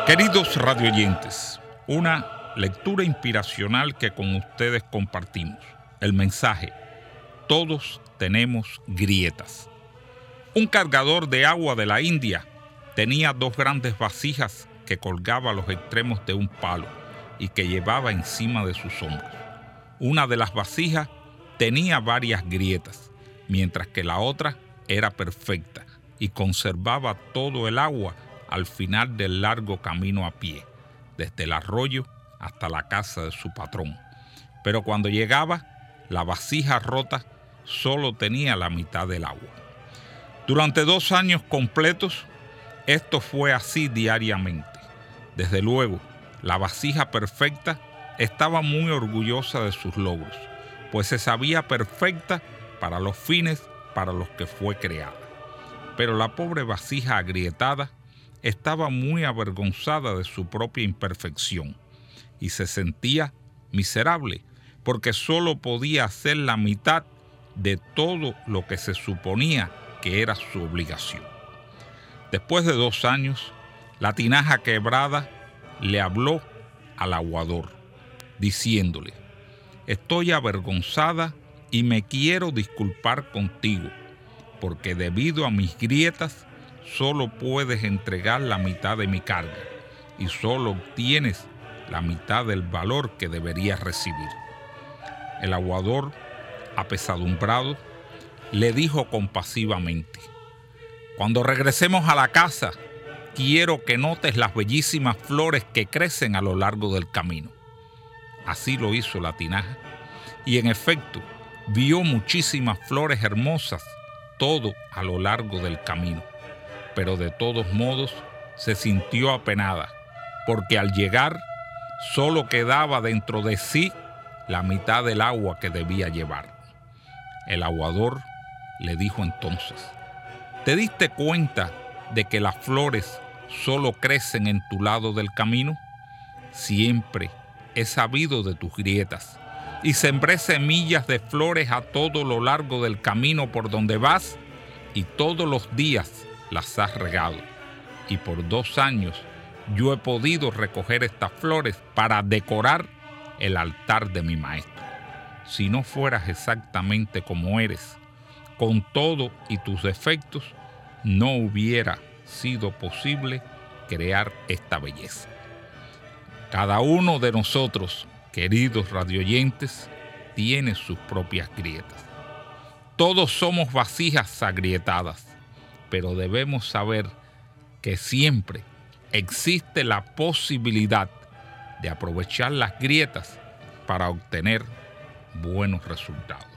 Queridos radioyentes, una lectura inspiracional que con ustedes compartimos. El mensaje: todos tenemos grietas. Un cargador de agua de la India tenía dos grandes vasijas que colgaba a los extremos de un palo y que llevaba encima de sus hombros. Una de las vasijas tenía varias grietas, mientras que la otra era perfecta y conservaba todo el agua al final del largo camino a pie, desde el arroyo hasta la casa de su patrón. Pero cuando llegaba, la vasija rota solo tenía la mitad del agua. Durante 2 años completos, esto fue así diariamente. Desde luego, la vasija perfecta estaba muy orgullosa de sus logros, pues se sabía perfecta para los fines para los que fue creada. Pero la pobre vasija agrietada estaba muy avergonzada de su propia imperfección y se sentía miserable porque solo podía hacer la mitad de todo lo que se suponía que era su obligación. Después de 2 años, la tinaja quebrada le habló al aguador, diciéndole: «Estoy avergonzada y me quiero disculpar contigo, porque debido a mis grietas solo puedes entregar la mitad de mi carga y solo obtienes la mitad del valor que deberías recibir». El aguador, apesadumbrado, le dijo compasivamente: «Cuando regresemos a la casa, quiero que notes las bellísimas flores que crecen a lo largo del camino». Así lo hizo la tinaja, y en efecto vio muchísimas flores hermosas todo a lo largo del camino. Pero de todos modos se sintió apenada, porque al llegar solo quedaba dentro de sí la mitad del agua que debía llevar. El aguador le dijo entonces: «¿Te diste cuenta de que las flores solo crecen en tu lado del camino? Siempre he sabido de tus grietas y sembré semillas de flores a todo lo largo del camino por donde vas, y todos los días las has regado, y por 2 años yo he podido recoger estas flores para decorar el altar de mi maestro. Si no fueras exactamente como eres, con todo y tus defectos, no hubiera sido posible crear esta belleza». Cada uno de nosotros, queridos radioyentes, tiene sus propias grietas. Todos somos vasijas agrietadas, pero debemos saber que siempre existe la posibilidad de aprovechar las grietas para obtener buenos resultados.